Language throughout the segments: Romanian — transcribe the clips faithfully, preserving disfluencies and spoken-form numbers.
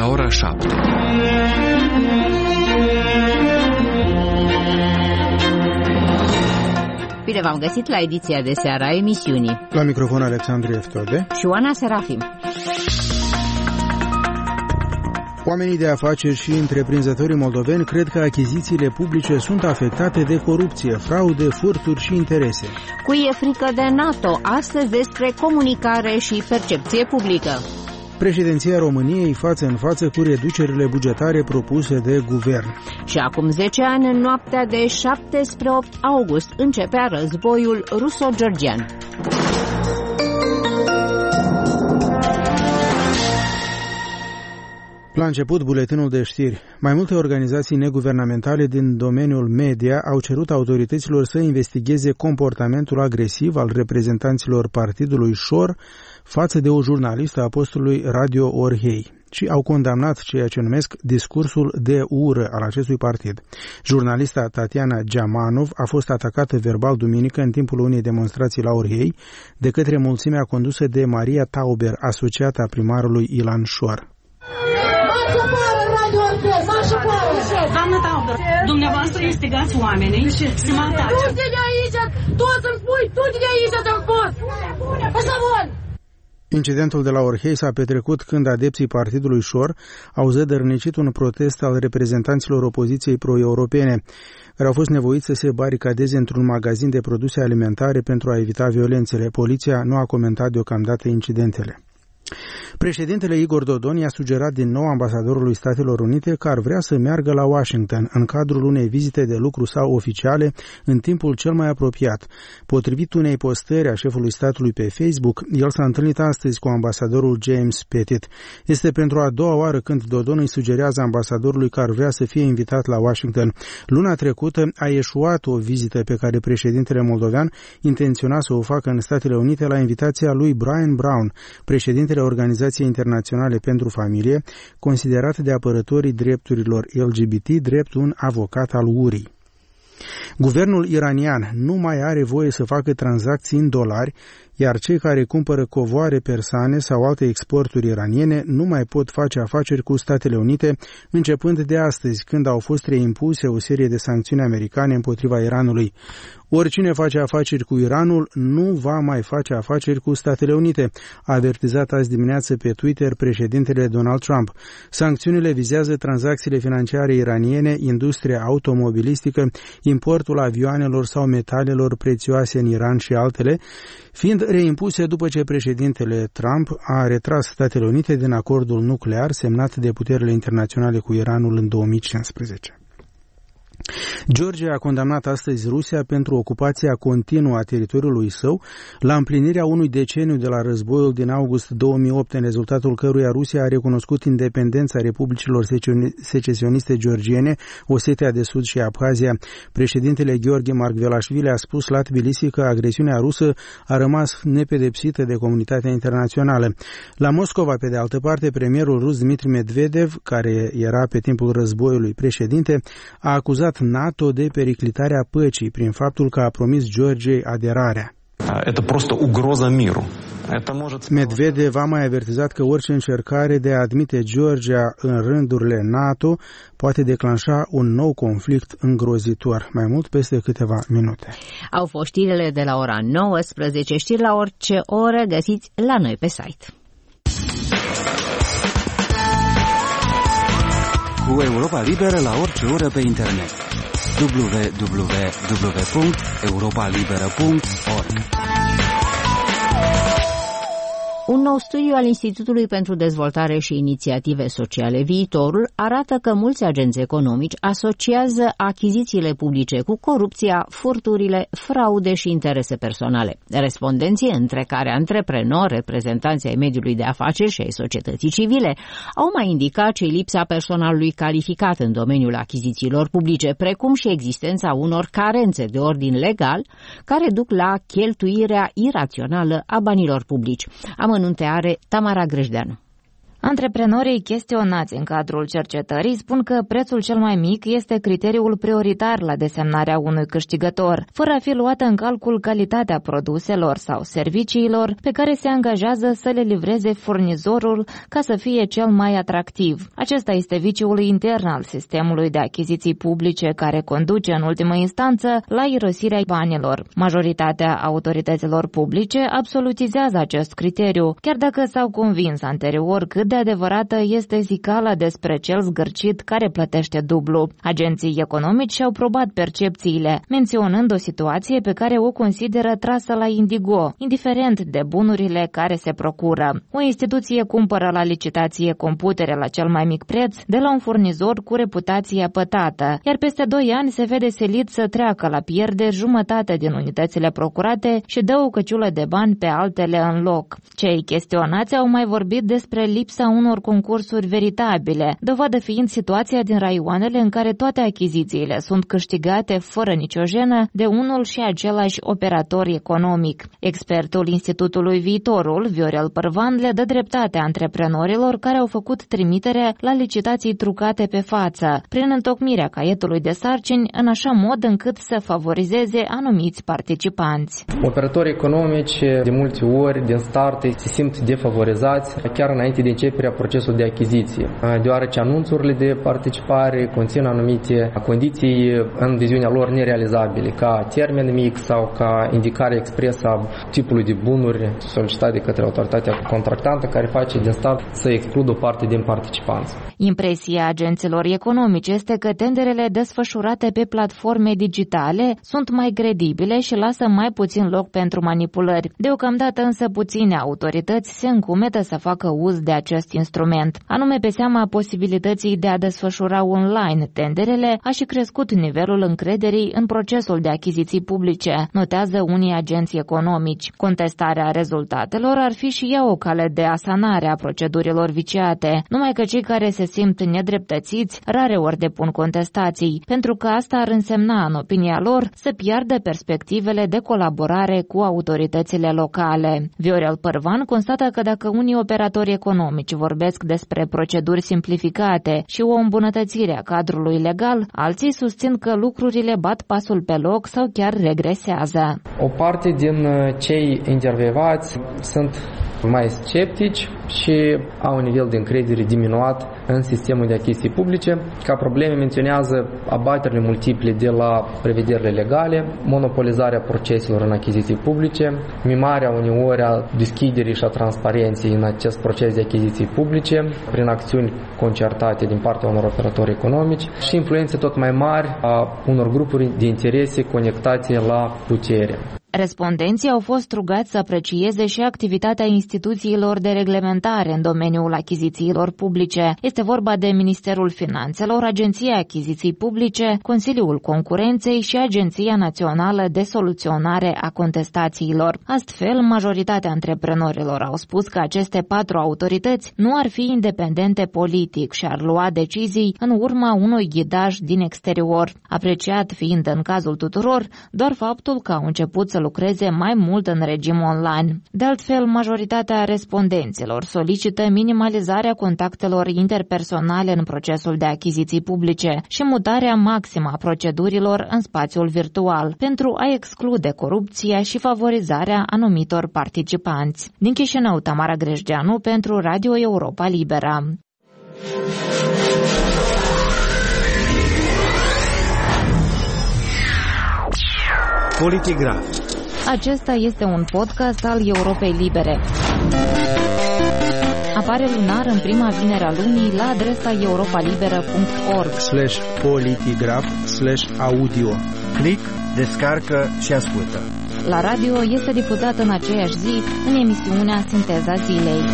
la ora șapte. Bine v-am găsit la ediția de seară a emisiunii. La microfon Alexandru Eftode și Oana Serafim. Oamenii de afaceri și întreprinzătorii moldoveni cred că achizițiile publice sunt afectate de corupție, fraude, furturi și interese. Cui e frică de NATO? Astăzi despre comunicare și percepție publică. Președinția României față în față cu reducerile bugetare propuse de guvern. Și acum zece ani, în noaptea de șapte spre opt august, începea războiul ruso-georgian. La început, buletinul de știri. Mai multe organizații neguvernamentale din domeniul media au cerut autorităților să investigheze comportamentul agresiv al reprezentanților partidului Șor față de o jurnalistă a postului Radio Orhei și au condamnat ceea ce numesc discursul de ură al acestui partid. Jurnalista Tatiana Geamanov a fost atacată verbal duminică în timpul unei demonstrații la Orhei de către mulțimea condusă de Maria Tauber, asociată a primarului Ilan Șor. Doamnă Tauber, dumneavoastră instigați oamenii să mă atace. Du-te de aici, toți îmi spui, du-te de aici să-mi poți. Așa bun. Incidentul de la Orhei s-a petrecut când adepții partidului Șor au zădărnicit un protest al reprezentanților opoziției pro-europene, care au fost nevoiți să se baricadeze într-un magazin de produse alimentare pentru a evita violențele. Poliția nu a comentat deocamdată incidentele. Președintele Igor Dodon i-a sugerat din nou ambasadorului Statelor Unite că ar vrea să meargă la Washington în cadrul unei vizite de lucru sau oficiale în timpul cel mai apropiat. Potrivit unei postări a șefului statului pe Facebook, el s-a întâlnit astăzi cu ambasadorul James Pettit. Este pentru a doua oară când Dodon îi sugerează ambasadorului că ar vrea să fie invitat la Washington. Luna trecută a eșuat o vizită pe care președintele moldovean intenționa să o facă în Statele Unite la invitația lui Brian Brown, președintele Organizației Internaționale pentru Familie, considerat de apărătorii drepturilor L G B T drept un avocat al urii. Guvernul iranian nu mai are voie să facă tranzacții în dolari, iar cei care cumpără covoare persane sau alte exporturi iraniene nu mai pot face afaceri cu Statele Unite, începând de astăzi, când au fost reimpuse o serie de sancțiuni americane împotriva Iranului. Oricine face afaceri cu Iranul nu va mai face afaceri cu Statele Unite, a avertizat azi dimineață pe Twitter președintele Donald Trump. Sancțiunile vizează tranzacțiile financiare iraniene, industria automobilistică, importul avioanelor sau metalelor prețioase în Iran și altele, fiind reimpuse după ce președintele Trump a retras Statele Unite din acordul nuclear semnat de puterile internaționale cu Iranul în două mii cincisprezece. Georgia a condamnat astăzi Rusia pentru ocupația continuă a teritoriului său la împlinirea unui deceniu de la războiul din august două mii opt, în rezultatul căruia Rusia a recunoscut independența republicilor secesioniste georgiene, Osetia de Sud și Abhazia. Președintele Gheorghe Margvelașvili a spus la Tbilisi că agresiunea rusă a rămas nepedepsită de comunitatea internațională. La Moscova, pe de altă parte, premierul rus Dmitri Medvedev, care era pe timpul războiului președinte, a acuzat NATO de periclitarea păcii prin faptul că a promis Georgiei aderarea. Medvedev a mai avertizat că orice încercare de a admite Georgia în rândurile NATO poate declanșa un nou conflict îngrozitor. Mai mult peste câteva minute. Au fost știrile de la ora nouăsprezece, știri la orice oră găsiți la noi pe site. Cu Europa Liberă la orice oră pe internet. w w w punct europa liberă punct org. Un nou studiu al Institutului pentru Dezvoltare și Inițiative Sociale Viitorul arată că mulți agenți economici asociază achizițiile publice cu corupția, furturile, fraude și interese personale. Respondenții, între care antreprenori, reprezentanții ai mediului de afaceri și ai societății civile, au mai indicat și lipsa personalului calificat în domeniul achizițiilor publice, precum și existența unor carențe de ordin legal care duc la cheltuirea irațională a banilor publici. Amănunte are Tamara Grejdeanu. Antreprenorii chestionați în cadrul cercetării spun că prețul cel mai mic este criteriul prioritar la desemnarea unui câștigător, fără a fi luată în calcul calitatea produselor sau serviciilor pe care se angajează să le livreze furnizorul ca să fie cel mai atractiv. Acesta este viciul intern al sistemului de achiziții publice care conduce în ultimă instanță la irosirea banilor. Majoritatea autorităților publice absolutizează acest criteriu, chiar dacă s-au convins anterior cât de adevărată este zicala despre cel zgârcit care plătește dublu. Agenții economici și-au probat percepțiile, menționând o situație pe care o consideră trasă la indigo, indiferent de bunurile care se procură. O instituție cumpără la licitație computere la cel mai mic preț de la un furnizor cu reputație pătată, iar peste doi ani se vede silit să treacă la pierderi jumătate din unitățile procurate și dă o căciulă de bani pe altele în loc. Cei chestionați au mai vorbit despre lipsa unor concursuri veritabile, dovadă fiind situația din raioanele în care toate achizițiile sunt câștigate fără nicio jenă de unul și același operator economic. Expertul Institutului Viitorul, Viorel Părvan, le dă dreptate antreprenorilor care au făcut trimitere la licitații trucate pe față, prin întocmirea caietului de sarcini în așa mod încât să favorizeze anumiți participanți. Operatorii economici de multe ori din start se simt defavorizați chiar înainte de începerea procesului de achiziție, deoarece anunțurile de participare conțin anumite condiții în viziunea lor nerealizabile, ca termen mic sau ca indicare expresă a tipului de bunuri solicitate de către autoritatea contractantă, care face din start să excludă o parte din participanți. Impresia agenților economici este că tenderele desfășurate pe platforme digitale sunt mai credibile și lasă mai puțin loc pentru manipulări. Deocamdată însă puține autorități se încumetă să facă uz de acest instrument. Anume pe seama posibilității de a desfășura online tenderele a și crescut nivelul încrederii în procesul de achiziții publice, notează unii agenți economici. Contestarea rezultatelor ar fi și ea o cale de asanare a procedurilor viciate, numai că cei care se simt nedreptățiți rare ori depun contestații, pentru că asta ar însemna, în opinia lor, să piardă perspectivele de colaborare cu autoritățile locale. Viorel Părvan constată că dacă unii operatori economici vorbesc despre proceduri simplificate și o îmbunătățire a cadrului legal, alții susțin că lucrurile bat pasul pe loc sau chiar regresează. O parte din cei intervievați sunt mai sceptici și au un nivel de încredere diminuat în sistemul de achiziții publice. Ca probleme menționează abaterile multiple de la prevederile legale, monopolizarea proceselor în achiziții publice, mimarea uneori a deschiderii și a transparenței în acest proces de achiziții publice prin acțiuni concertate din partea unor operatori economici și influențe tot mai mari a unor grupuri de interese conectate la putere. Respondenții au fost rugați să aprecieze și activitatea instituțiilor de reglementare în domeniul achizițiilor publice. Este vorba de Ministerul Finanțelor, Agenția Achiziții Publice, Consiliul Concurenței și Agenția Națională de Soluționare a Contestațiilor. Astfel, majoritatea antreprenorilor au spus că aceste patru autorități nu ar fi independente politic și ar lua decizii în urma unui ghidaj din exterior. Apreciat fiind în cazul tuturor doar faptul că au început să lucreze mai mult în regim online. De altfel, majoritatea respondenților solicită minimalizarea contactelor interpersonale în procesul de achiziții publice și mutarea maximă a procedurilor în spațiul virtual, pentru a exclude corupția și favorizarea anumitor participanți. Din Chișinău, Tamara Grejdeanu pentru Radio Europa Liberă. Politigraf. Acesta este un podcast al Europei Libere. Apare lunar în prima vinere a lunii la adresa europalibera punct org slash politigraf slash audio. Click, descarcă și ascultă. La radio este difuzat în aceeași zi în emisiunea Sinteza Zilei.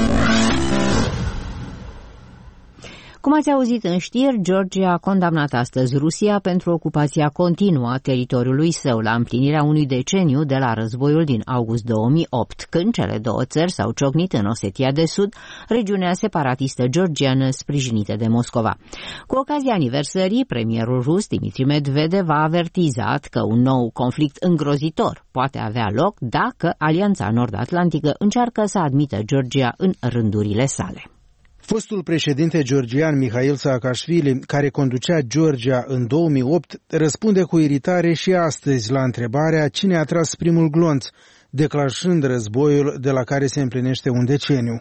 Cum ați auzit în știri, Georgia a condamnat astăzi Rusia pentru ocupația continuă a teritoriului său la împlinirea unui deceniu de la războiul din august două mii opt, când cele două țări s-au ciocnit în Osetia de Sud, regiunea separatistă georgiană sprijinită de Moscova. Cu ocazia aniversării, premierul rus Dmitri Medvedev a avertizat că un nou conflict îngrozitor poate avea loc dacă Alianța Nord-Atlantică încearcă să admită Georgia în rândurile sale. Fostul președinte georgian Mihail Saakashvili, care conducea Georgia în două mii opt, răspunde cu iritare și astăzi la întrebarea cine a tras primul glonț, declanșând războiul de la care se împlinește un deceniu.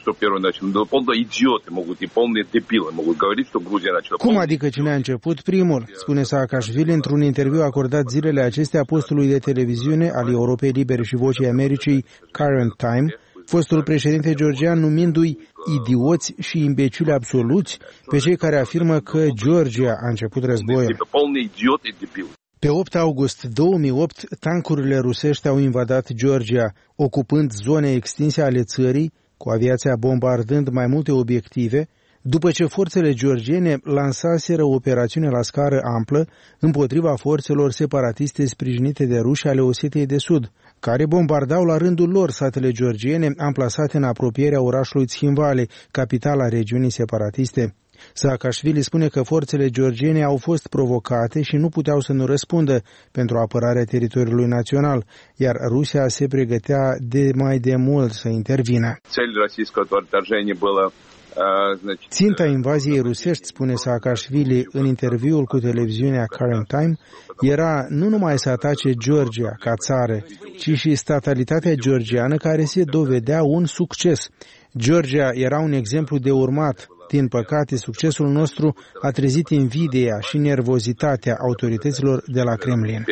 Cum adică cine a început primul? Spune Saakashvili într-un interviu acordat zilele acestea postului de televiziune al Europei Libere și Vocii Americii Current Time, fostul președinte georgian numindu-i idioți și imbecili absoluți pe cei care afirmă că Georgia a început războiul. Pe opt august două mii opt, tancurile rusești au invadat Georgia, ocupând zone extinse ale țării, cu aviația bombardând mai multe obiective, după ce forțele georgiene lansaseră o operațiune la scară amplă împotriva forțelor separatiste sprijinite de ruși ale Osetiei de Sud, care bombardau la rândul lor satele georgiene amplasate în apropierea orașului Țhinvali, capitala regiunii separatiste. Saakashvili spune că forțele georgiene au fost provocate și nu puteau să nu răspundă pentru apărarea teritoriului național, iar Rusia se pregătea de mai de mult să intervină. Ținta invaziei rusești, spune Saakashvili în interviul cu televiziunea Current Time, era nu numai să atace Georgia ca țară, ci și statalitatea georgiană, care se dovedea un succes. Georgia era un exemplu de urmat. Din păcate, succesul nostru a trezit invidia și nervozitatea autorităților de la Kremlin.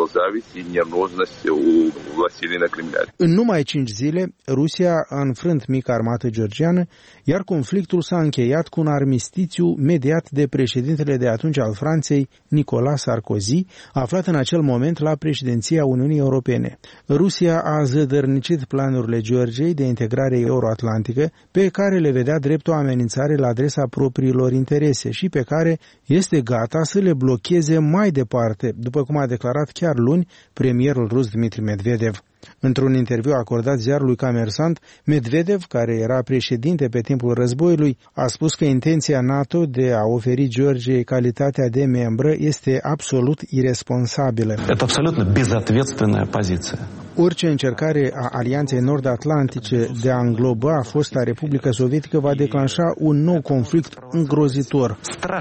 În numai cinci zile, Rusia a înfrânt mica armată georgiană, iar conflictul s-a încheiat cu un armistițiu mediat de președintele de atunci al Franței, Nicolas Sarkozy, aflat în acel moment la președinția Uniunii Europene. Rusia a zădărnicit planurile Georgiei de integrare euroatlantică, pe care le vedea drept o amenințare la adresa propriilor interese și pe care este gata să le blocheze mai departe, după cum a declarat chiar luni premierul rus Dmitri Medvedev. Într-un interviu acordat ziarului Comersant, Medvedev, care era președinte pe timpul războiului, a spus că intenția NATO de a oferi Georgiei calitatea de membră este absolut iresponsabilă. Este absolut bezatvetственная poziție. Orice încercare a Alianței Nord-Atlantice de a îngloba fosta Republică Sovietică va declanșa un nou conflict îngrozitor,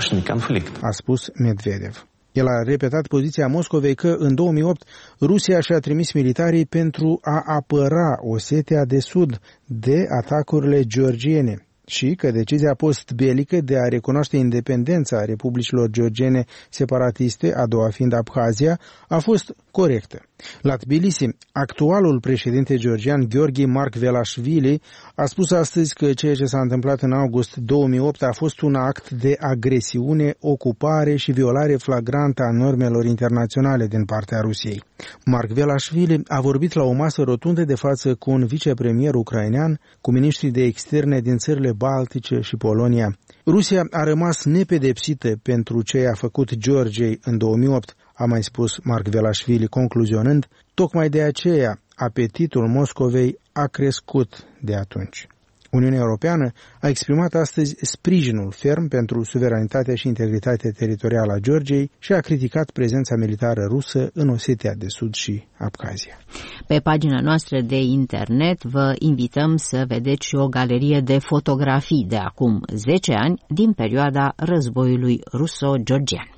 a spus Medvedev. El a repetat poziția Moscovei că în două mii opt Rusia și-a trimis militarii pentru a apăra Osetia de Sud de atacurile georgiene și că decizia post-belică de a recunoaște independența republicilor georgiene separatiste, a doua fiind Abhazia, a fost corectă. La Tbilisi, actualul președinte georgian Gheorghe Margvelashvili a spus astăzi că ceea ce s-a întâmplat în august două mii opt a fost un act de agresiune, ocupare și violare flagrantă a normelor internaționale din partea Rusiei. Margvelashvili a vorbit la o masă rotundă de față cu un vicepremier ucrainean, cu miniștrii de externe din țările Baltice și Polonia. Rusia a rămas nepedepsită pentru ce a făcut Georgiei în două mii opt, a mai spus Margvelashvili, concluzionând, tocmai de aceea apetitul Moscovei a crescut de atunci. Uniunea Europeană a exprimat astăzi sprijinul ferm pentru suveranitatea și integritatea teritorială a Georgiei și a criticat prezența militară rusă în Osetia de Sud și Abkhazia. Pe pagina noastră de internet vă invităm să vedeți și o galerie de fotografii de acum zece ani din perioada războiului ruso-georgian.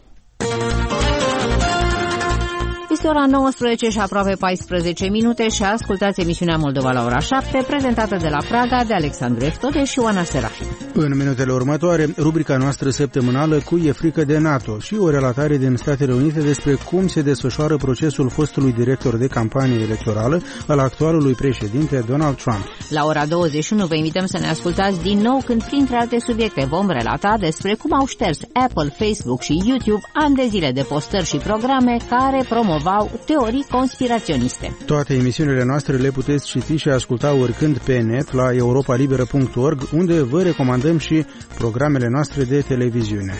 Este ora nouăsprezece și aproape paisprezece minute și ascultați emisiunea Moldova la ora șapte, prezentată de la Praga de Alexandru Eftode și Oana Serafin. În minutele următoare, rubrica noastră săptămânală cu E frică de NATO și o relatare din Statele Unite despre cum se desfășoară procesul fostului director de campanie electorală al actualului președinte Donald Trump. La ora douăzeci și unu vă invităm să ne ascultați din nou când, printre alte subiecte, vom relata despre cum au șters Apple, Facebook și YouTube ani de zile de postări și programe care promovau teorii conspiraționiste. Toate emisiunile noastre le puteți citi și asculta oricând pe net la europa liberă punct org, unde vă recomandăm și programele noastre de televiziune.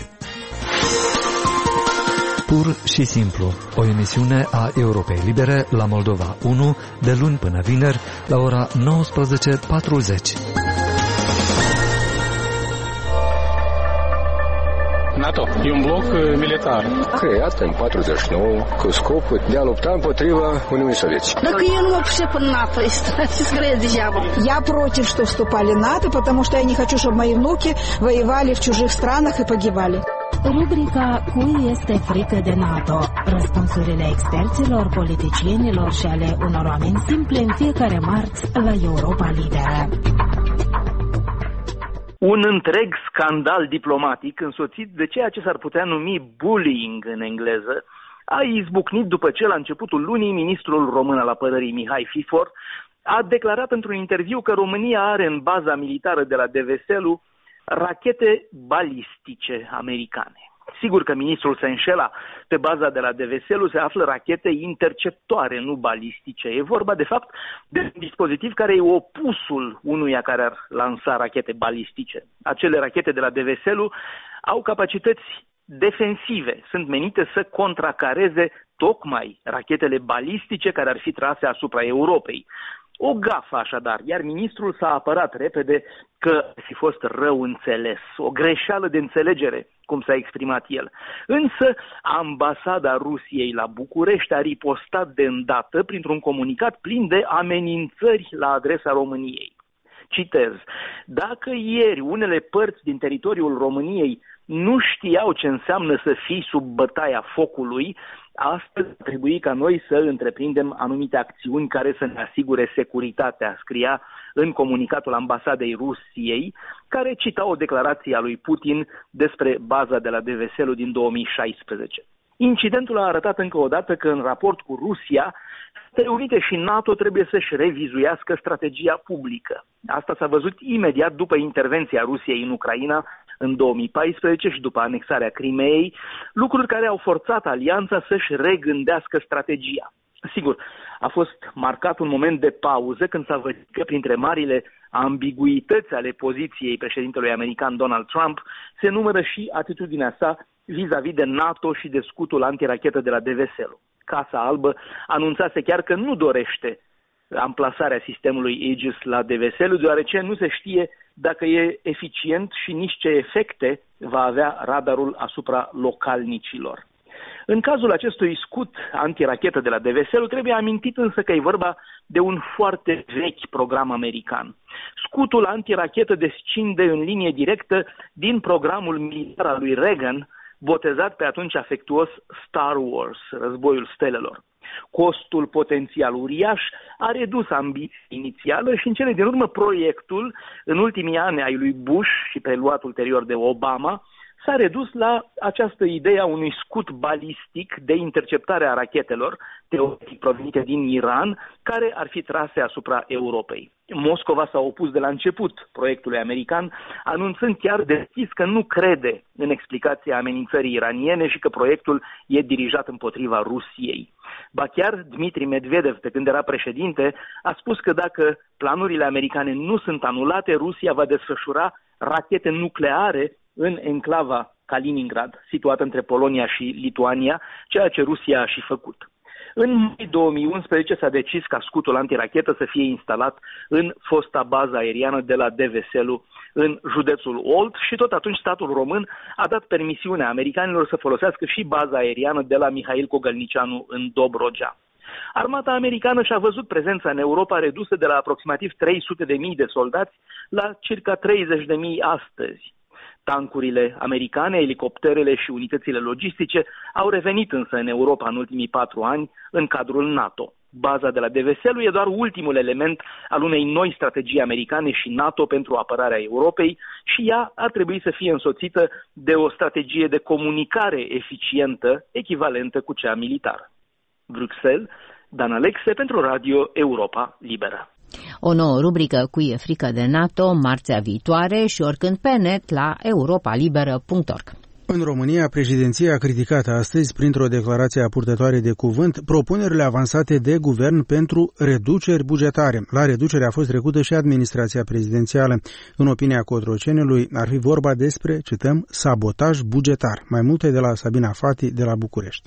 Pur și simplu, o emisiune a Europei Libere la Moldova unu, de luni până vineri, la ora nouăsprezece patruzeci. NATO e un bloc militar. Creat în patruzeci și nouă cu scopul de a lupta împotriva Uniunii Sovietice. Dacă eu nu вообще по НАТО, я против, что вступали в НАТО, потому что я не хочу, чтобы мои внуки воевали в чужих странах и погибали. Rubrica Cui este frică de NATO? Răspunsurile experților, politicienilor și ale unor oameni simple în fiecare marți la Europa Liberă. Un întreg scandal diplomatic însoțit de ceea ce s-ar putea numi bullying în engleză a izbucnit după ce la începutul lunii ministrul român al apărării Mihai Fifor a declarat într-un interviu că România are în baza militară de la Deveselu rachete balistice americane. Sigur că ministrul se înșela. Pe baza de la Deveselu se află rachete interceptoare, nu balistice. E vorba, de fapt, de un dispozitiv care e opusul unuia care ar lansa rachete balistice. Acele rachete de la Deveselu au capacități defensive. Sunt menite să contracareze tocmai rachetele balistice care ar fi trase asupra Europei. O gafă așadar, iar ministrul s-a apărat repede că ar fi fost rău înțeles, o greșeală de înțelegere, cum s-a exprimat el. Însă ambasada Rusiei la București a ripostat de îndată printr-un comunicat plin de amenințări la adresa României. Citez: dacă ieri unele părți din teritoriul României nu știau ce înseamnă să fii sub bătaia focului, astăzi trebuie ca noi să întreprindem anumite acțiuni care să ne asigure securitatea, scria în comunicatul ambasadei Rusiei, care cita o declarație a lui Putin despre baza de la Deveselu din două mii șaisprezece. Incidentul a arătat încă o dată că în raport cu Rusia, Statele Unite și NATO trebuie să-și revizuiască strategia publică. Asta s-a văzut imediat după intervenția Rusiei în Ucraina în două mii paisprezece și după anexarea Crimeei, lucruri care au forțat alianța să-și regândească strategia. Sigur, a fost marcat un moment de pauză când s-a văzut că printre marile ambiguități ale poziției președintelui american Donald Trump se numără și atitudinea sa vis-a-vis de NATO și de scutul antirachetă de la Deveselu. Casa Albă anunțase chiar că nu dorește amplasarea sistemului Aegis la Deveselu, deoarece nu se știe dacă e eficient și nici ce efecte va avea radarul asupra localnicilor. În cazul acestui scut antirachetă de la Deveselu trebuie amintit însă că e vorba de un foarte vechi program american. Scutul antirachetă descinde în linie directă din programul militar al lui Reagan, botezat pe atunci afectuos Star Wars, războiul stelelor. Costul potențial uriaș a redus ambiția inițială și în cele din urmă proiectul, în ultimii ani ai lui Bush și preluat ulterior de Obama, s-a redus la această idee a unui scut balistic de interceptare a rachetelor, teoretic provenite din Iran, care ar fi trase asupra Europei. Moscova s-a opus de la început proiectului american, anunțând chiar deschis că nu crede în explicația amenințării iraniene și că proiectul e dirijat împotriva Rusiei. Ba chiar Dmitri Medvedev, pe când era președinte, a spus că dacă planurile americane nu sunt anulate, Rusia va desfășura rachete nucleare în enclava Kaliningrad, situată între Polonia și Lituania, ceea ce Rusia a și făcut. În mai două mii unsprezece s-a decis ca scutul antirachetă să fie instalat în fosta bază aeriană de la Deveselu, în județul Olt, și tot atunci statul român a dat permisiunea americanilor să folosească și baza aeriană de la Mihail Cogălnicianu în Dobrogea. Armata americană și-a văzut prezența în Europa redusă de la aproximativ trei sute de mii de soldați la circa treizeci de mii astăzi. Tancurile americane, elicopterele și unitățile logistice au revenit însă în Europa în ultimii patru ani în cadrul NATO. Baza de la Deveselu e doar ultimul element al unei noi strategii americane și NATO pentru apărarea Europei și ea ar trebui să fie însoțită de o strategie de comunicare eficientă, echivalentă cu cea militară. Bruxelles, Dan Alexe pentru Radio Europa Liberă. O nouă rubrică Cui e frică de NATO, marțea viitoare și oricând pe net la europa liberă punct org. În România, președinția a criticat astăzi, printr-o declarație a purtătoare de cuvânt, propunerile avansate de guvern pentru reduceri bugetare. La reducere a fost trecută și administrația prezidențială. În opinia Cotrocenelui, ar fi vorba despre, cităm, sabotaj bugetar. Mai multe de la Sabina Fati de la București.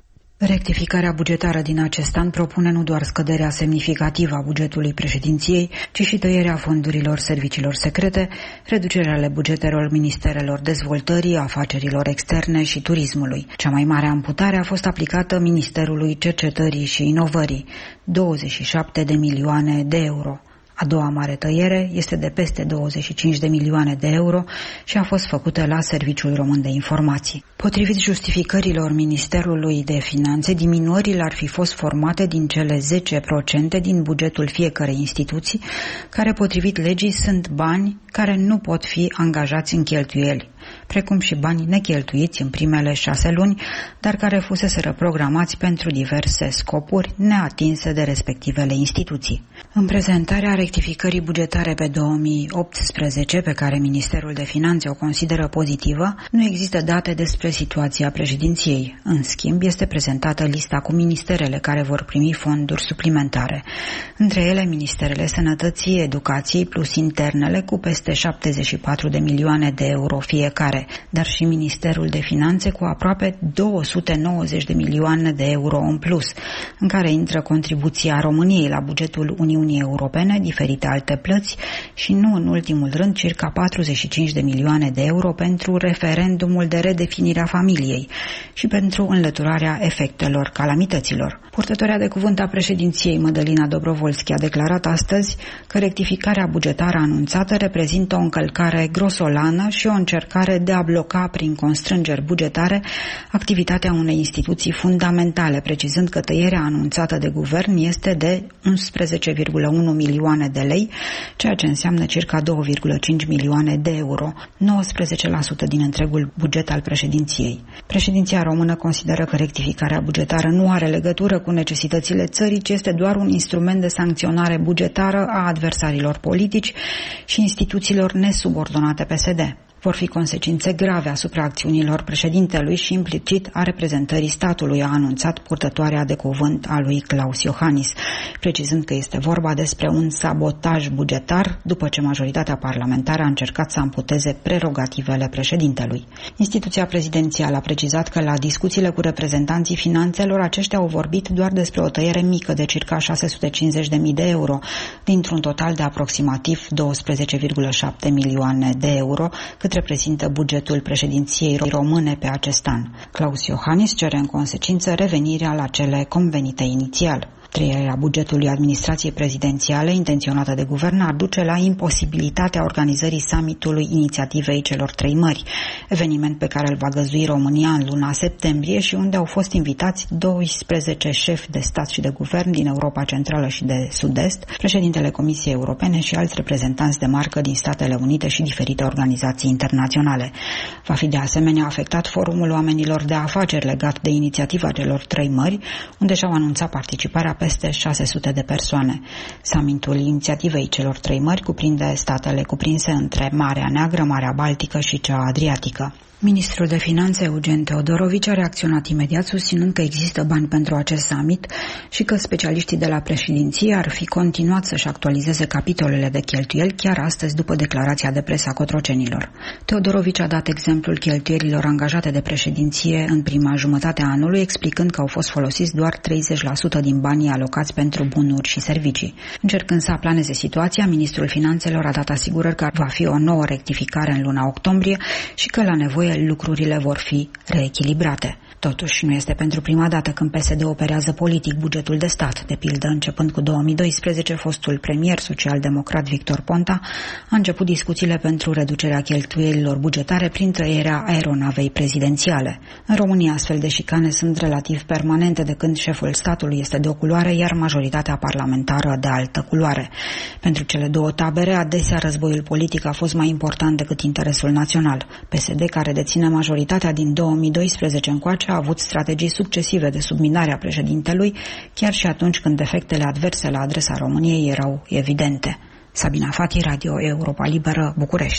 Rectificarea bugetară din acest an propune nu doar scăderea semnificativă a bugetului președinției, ci și tăierea fondurilor serviciilor secrete, reducerea ale bugetelor ministerelor dezvoltării, afacerilor externe și turismului. Cea mai mare amputare a fost aplicată Ministerului Cercetării și Inovării, douăzeci și șapte de milioane de euro. A doua mare tăiere este de peste douăzeci și cinci de milioane de euro și a fost făcută la Serviciul Român de Informații. Potrivit justificărilor Ministerului de Finanțe, diminuările ar fi fost formate din cele zece la sută din bugetul fiecărei instituții, care potrivit legii sunt bani care nu pot fi angajați în cheltuieli, precum și bani necheltuiți în primele șase luni, dar care fuseseră programați pentru diverse scopuri neatinse de respectivele instituții. În prezentarea rectificării bugetare pe două mii optsprezece, pe care Ministerul de Finanțe o consideră pozitivă, nu există date despre situația președinției. În schimb, este prezentată lista cu ministerele care vor primi fonduri suplimentare. Între ele, ministerele Sănătății, Educației plus internele cu peste șaptezeci și patru de milioane de euro fiecare, dar și Ministerul de Finanțe cu aproape două sute nouăzeci de milioane de euro în plus, în care intră contribuția României la bugetul Uniunii Europene, diferite alte plăți și nu în ultimul rând circa patruzeci și cinci de milioane de euro pentru referendumul de redefinire a familiei și pentru înlăturarea efectelor calamităților. Purtătoarea de cuvânt a președinției, Mădălina Dobrovolski, a declarat astăzi că rectificarea bugetară anunțată reprezintă o încălcare grosolană și o încercare de a bloca prin constrângeri bugetare activitatea unei instituții fundamentale, precizând că tăierea anunțată de guvern este de unsprezece virgulă unu milioane de lei, ceea ce înseamnă circa două virgulă cinci milioane de euro, nouăsprezece la sută din întregul buget al președinției. Președinția română consideră că rectificarea bugetară nu are legătură cu necesitățile țării, ci este doar un instrument de sancționare bugetară a adversarilor politici și instituțiilor nesubordonate P S D. Vor fi consecințe grave asupra acțiunilor președintelui și implicit a reprezentării statului, a anunțat purtătoarea de cuvânt a lui Klaus Iohannis, precizând că este vorba despre un sabotaj bugetar după ce majoritatea parlamentară a încercat să amputeze prerogativele președintelui. Instituția prezidențială a precizat că la discuțiile cu reprezentanții finanțelor aceștia au vorbit doar despre o tăiere mică de circa șase sute cincizeci de mii de euro, dintr-un total de aproximativ douăsprezece virgulă șapte milioane de euro, cât reprezintă bugetul președinției române pe acest an. Klaus Iohannis cere în consecință revenirea la cele convenite inițial. Tăierea bugetului administrației prezidențiale intenționată de guvern ar duce la imposibilitatea organizării summitului inițiativei celor trei mări, eveniment pe care îl va găzdui România în luna septembrie și unde au fost invitați doisprezece șefi de stat și de guvern din Europa Centrală și de Sud-Est, președintele Comisiei Europene și alți reprezentanți de marcă din Statele Unite și diferite organizații internaționale. Va fi de asemenea afectat forumul oamenilor de afaceri legat de inițiativa celor trei mări, unde și-au anunțat participarea peste șase sute de persoane. Summitul inițiativei celor trei mări cuprinde statele cuprinse între Marea Neagră, Marea Baltică și cea Adriatică. Ministrul de Finanțe, Eugen Teodorovici, a reacționat imediat susținând că există bani pentru acest summit și că specialiștii de la președinție ar fi continuat să-și actualizeze capitolele de cheltuieli chiar astăzi după declarația de presă a cotrocenilor. Teodorovici a dat exemplul cheltuielilor angajate de președinție în prima jumătate a anului, explicând că au fost folosiți doar treizeci la sută din banii alocați pentru bunuri și servicii. Încercând să aplaneze situația, ministrul Finanțelor a dat asigurări că va fi o nouă rectificare în luna octombrie și că la nevoie lucrurile vor fi reechilibrate. Totuși, nu este pentru prima dată când P S D operează politic bugetul de stat. De pildă, începând cu două mii doisprezece, fostul premier social-democrat Victor Ponta a început discuțiile pentru reducerea cheltuielilor bugetare prin tăierea aeronavei prezidențiale. În România, astfel de șicane sunt relativ permanente de când șeful statului este de o culoare, iar majoritatea parlamentară de altă culoare. Pentru cele două tabere, adesea războiul politic a fost mai important decât interesul național. P S D, care deține majoritatea din două mii doisprezece încoace, a avut strategii succesive de subminare a președintelui, chiar și atunci când efectele adverse la adresa României erau evidente. Sabina Fati, Radio Europa Liberă, București.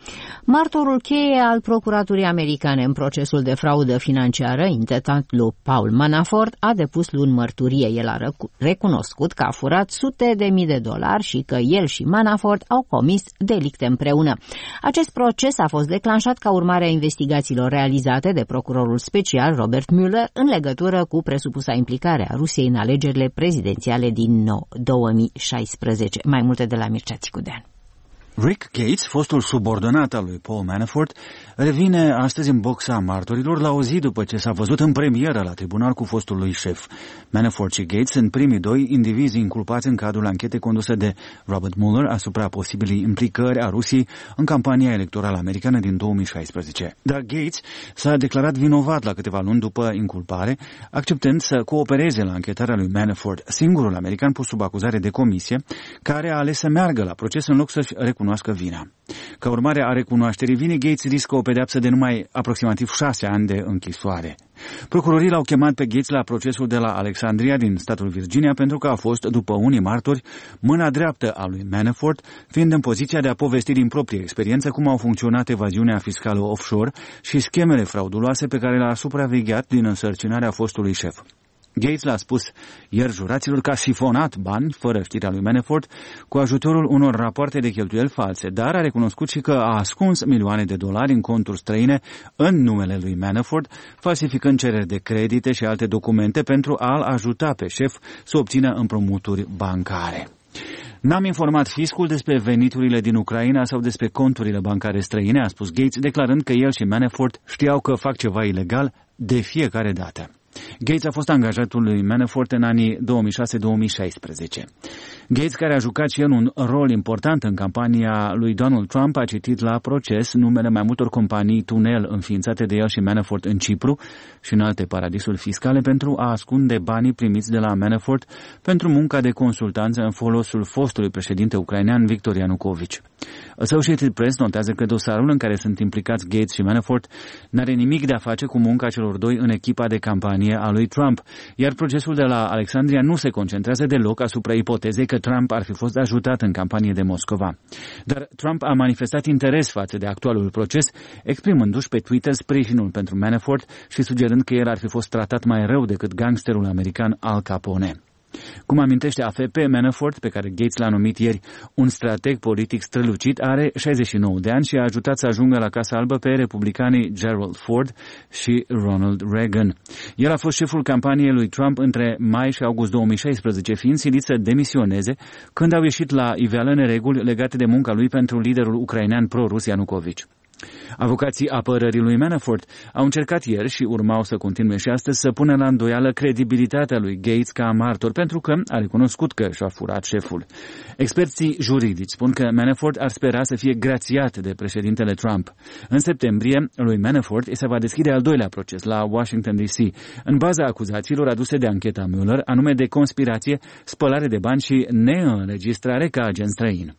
Martorul cheie al procuraturii americane în procesul de fraudă financiară, intentat lui Paul Manafort, a depus luni mărturie. El a recunoscut că a furat sute de mii de dolari și că el și Manafort au comis delicte împreună. Acest proces a fost declanșat ca urmare a investigațiilor realizate de procurorul special Robert Mueller în legătură cu presupusa implicare a Rusiei în alegerile prezidențiale din două mii șaisprezece. Mai multe de la Mircea Țicudean. Rick Gates, fostul subordonat al lui Paul Manafort, revine astăzi în boxa martorilor la o zi după ce s-a văzut în premieră la tribunal cu fostul lui șef. Manafort și Gates sunt primii doi indivizi inculpați în cadrul anchetei conduse de Robert Mueller asupra posibilei implicări a Rusiei în campania electorală americană din două mii șaisprezece. Dar Gates s-a declarat vinovat la câteva luni după inculpare, acceptând să coopereze la anchetarea lui Manafort, singurul american pus sub acuzare de comisie, care a ales să meargă la proces în loc să-și recunoască vina. Ca urmare a recunoașterii vinii, Gates riscă o pedeapsă de numai aproximativ șase ani de închisoare. Procurorii l-au chemat pe Gates la procesul de la Alexandria din statul Virginia pentru că a fost, după unii martori, mâna dreaptă a lui Manafort, fiind în poziția de a povesti din proprie experiență cum au funcționat evaziunea fiscală offshore și schemele frauduloase pe care le-a supravegheat din însărcinarea fostului șef. Gates l-a spus ieri juraților că a sifonat bani, fără știrea lui Manafort, cu ajutorul unor rapoarte de cheltuieli false, dar a recunoscut și că a ascuns milioane de dolari în conturi străine în numele lui Manafort, falsificând cereri de credite și alte documente pentru a-l ajuta pe șef să obțină împrumuturi bancare. N-am informat fiscul despre veniturile din Ucraina sau despre conturile bancare străine, a spus Gates, declarând că el și Manafort știau că fac ceva ilegal de fiecare dată. Gates a fost angajatul lui Manafort în anii două mii șase două mii șaisprezece. Gates, care a jucat și el un rol important în campania lui Donald Trump, a citit la proces numele mai multor companii tunel înființate de el și Manafort în Cipru și în alte paradisuri fiscale pentru a ascunde banii primiți de la Manafort pentru munca de consultanță în folosul fostului președinte ucrainean Viktor Yanukovych. Associated Press notează că dosarul în care sunt implicați Gates și Manafort n-are nimic de a face cu munca celor doi în echipa de campanie a lui Trump, iar procesul de la Alexandria nu se concentrează deloc asupra ipotezei că Trump ar fi fost ajutat în campanie de Moscova. Dar Trump a manifestat interes față de actualul proces, exprimându-și pe Twitter sprijinul pentru Manafort și sugerând că el ar fi fost tratat mai rău decât gangsterul american Al Capone. Cum amintește A F P, Manafort, pe care Gates l-a numit ieri un strateg politic strălucit, are șaizeci și nouă de ani și a ajutat să ajungă la Casa Albă pe republicanii Gerald Ford și Ronald Reagan. El a fost șeful campaniei lui Trump între mai și august două mii șaisprezece, fiind silit să demisioneze când au ieșit la iveală nereguli legate de munca lui pentru liderul ucrainean pro-rus Yanukovych. Avocații apărării lui Manafort au încercat ieri și urmau să continue și astăzi să pună la îndoială credibilitatea lui Gates ca martor, pentru că a recunoscut că și-a furat șeful. Experții juridici spun că Manafort ar spera să fie grațiat de președintele Trump. În septembrie, lui Manafort se va deschide al doilea proces la Washington D C, în baza acuzațiilor aduse de ancheta Mueller, anume de conspirație, spălare de bani și neînregistrare ca agent străin.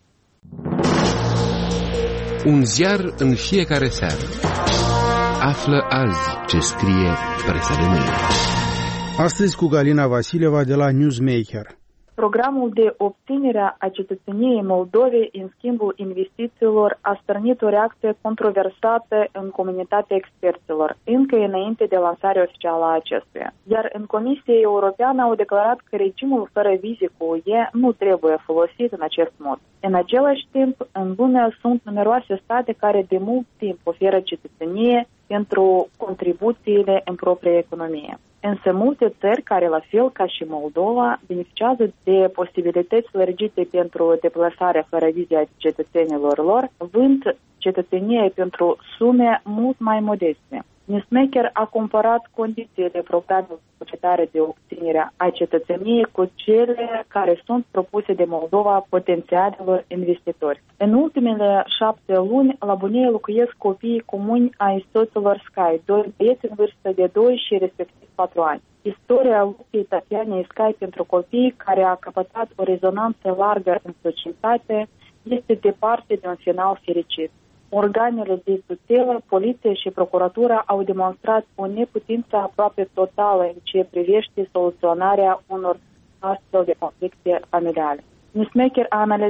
Un ziar în fiecare seară. Află azi ce scrie presa de mâine. Astăzi cu Galina Vasileva de la Newsmaker. Programul de obținere a cetățeniei Moldovei în schimbul investițiilor a stârnit o reacție controversată în comunitatea experților, încă înainte de lansarea oficială a acestuia. Iar în Comisia Europeană au declarat că regimul fără vize cu U E nu trebuie folosit în acest mod. În același timp, în lume sunt numeroase state care de mult timp oferă cetățenie pentru contribuțiile în propria economie. Însă multe țări care, la fel ca și Moldova, beneficiază de posibilități lărgite pentru deplasarea fără vize a cetățenilor lor, vând cetățenie pentru sume mult mai modeste. Newsmaker a comparat condițiile programului societare de obținere a cetățeniei cu cele care sunt propuse de Moldova potențialilor investitori. În ultimele șapte luni, la Bunei locuiesc copiii comuni a instituțiilor Sky, doi băieți în vârstă de doi și respectiv patru ani. Istoria luptei Tatianei Sky pentru copii, care a căpătat o rezonanță largă în societate, este departe de un final fericit. Organele de tutelă, poliție și procuratura au demonstrat o neputință aproape totală în ce privește soluționarea unor astfel de conflicte familiale. Newsmaker a analizat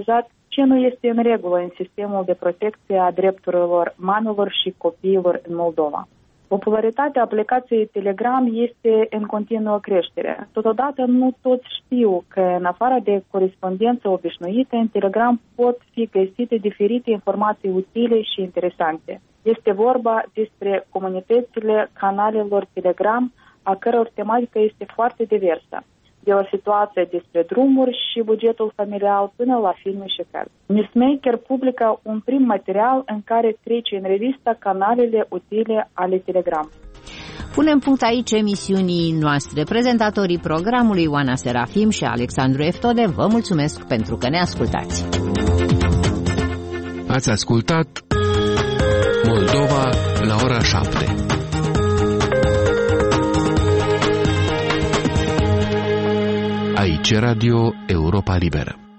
ce nu este în regulă în sistemul de protecție a drepturilor mamelor și copiilor în Moldova. Popularitatea aplicației Telegram este în continuă creștere. Totodată nu toți știu că în afară de corespondență obișnuită, în Telegram pot fi găsite diferite informații utile și interesante. Este vorba despre comunitățile canalelor Telegram, a căror tematică este foarte diversă, de o situație despre drumuri și bugetul familial până la filme și cărți. Newsmaker publică un prim material în care trece în revistă canalele utile ale Telegram. Punem punct aici emisiunii noastre. Prezentatorii programului Ioana Serafim și Alexandru Eftode vă mulțumesc pentru că ne ascultați. Ați ascultat Moldova la ora șapte. Aici Radio Europa Liberă.